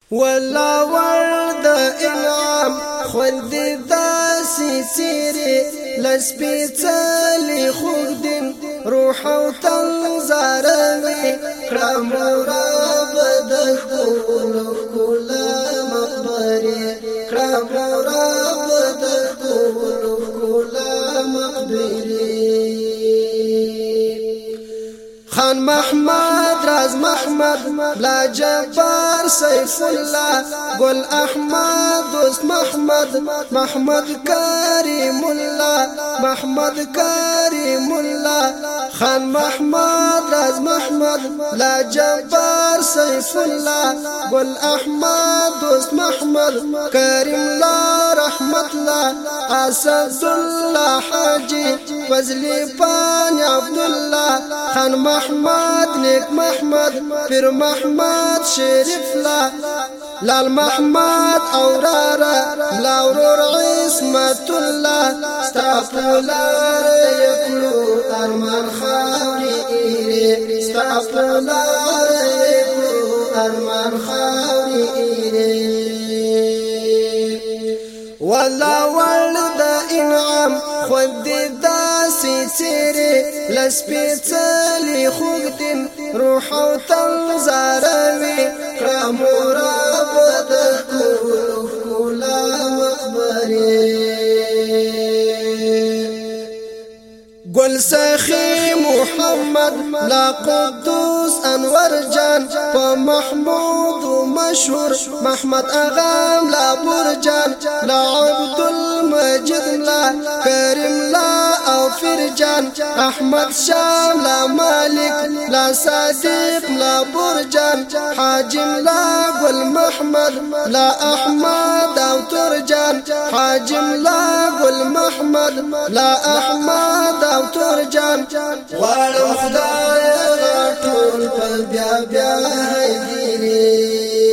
ولا ورد انعام خوند داسي سيري لسبيتالي خودن روح او تنزاروي كراموراب دخول كل مقبري كراموراب دخول كل مقبري خان محمد راز محمد لا جبار سيف الله قل احمد دوست محمد محمد كريم الله محمد كريم الله خان محمد راز محمد لا جبار سيف الله قل احمد دوست محمد كريم الله رحمة الله اسد الله حاجي فزلي باني عبد الله خان محمد نيك محمد بير محمد شريف لال محمد اورارا لاورور عصمة الله استغفر يكلو ارمان خاوري ايري استغفر يكلو ارمان خاوري ايري ولا ولد انعام خد داسي تيري لسبيتالي خودن روح او تنزاروي كراموراب دخول كل مقبري قل سخي محمد لا قدوس انور جان ومحمود ومشهور محمد اغام لا برجان لا عبد المجيد لا كريم لا او فرجان احمد شام لا مالك لا صديق لا برجان حاجم لا قل محمد لا احمد او ترجان حاجم لا قل محمد لا احمد او ترجان وارم خدای غټول په بیا بیا هيديري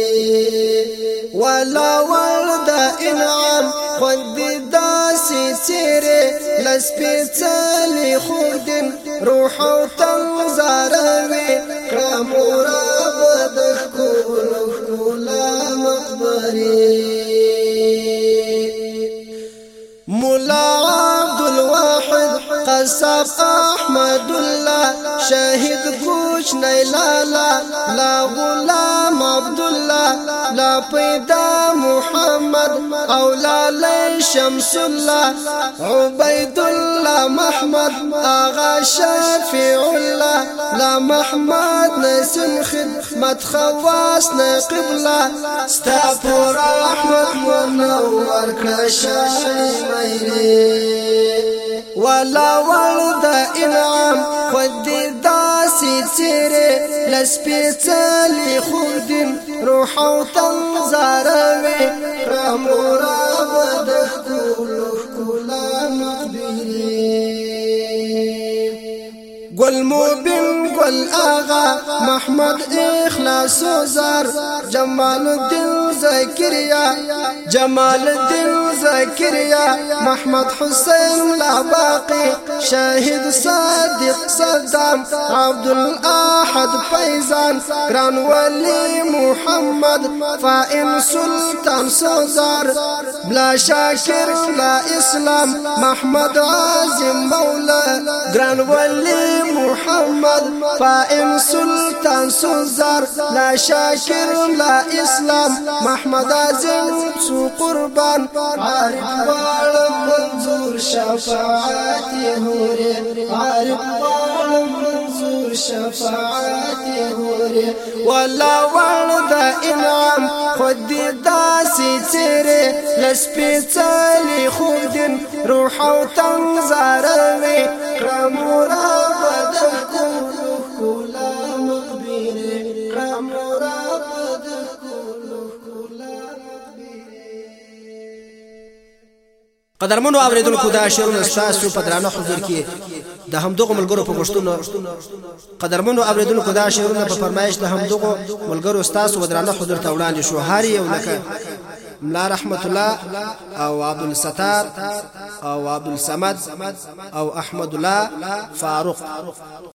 ولا ورد انعام خوند داسي سيري لسبيتالي خودن روح او تنزاروي كراموراب دخول كل مقبري مولا عبد الواحد قصاب احمد الله شاهد قوش نيلالا لا غلام عبد الله لا پیدا محمد او لا لي شمس الله عبيد الله محمد اغا شافع الله لا محمد نسم خدمت خواص قبله استغفر رحمت منور كشاي ولا ولد انعام خد داسي تيري لسبيتالي خودن روح او تنزاروي كراموراب دخول كل مقبري قل مبين قل اغا محمد اخلاص وزار جمال الدين زكريا جمال الدين زكريا محمد حسين لا باقي شاهد صادق صدام عبد الاحد فيزان كران ولي محمد فائن سلطان سوزار بلا شاكر لا اسلام محمد عازم مولا كران ولي محمد فائن سلطان سوزار لا شاكر لا اسلام محمد عازم سو قربان عارف بالم منظور شفاعتي هوري عارف بالم منظور شفاعتي هوري ولا ورد انعام خد داسي تيري لسبيتالي خودن روح او تنزاروي كراموراب دخول كل مقبري كراموراب دخول كل قدرمنو اوریدونکو دا شعرونه ستاسو په درانه حضور کې د همدغه ملګرو په غوښتنو قدرمنو اوریدونکو دا شعرونه په فرمایش د همدغه ملګرو ستاسو په درانه حضور ته وړاندې شو هر یو لکه ملا رحمت الله او عبد الستار او عبد الصمد او احمد الله فاروق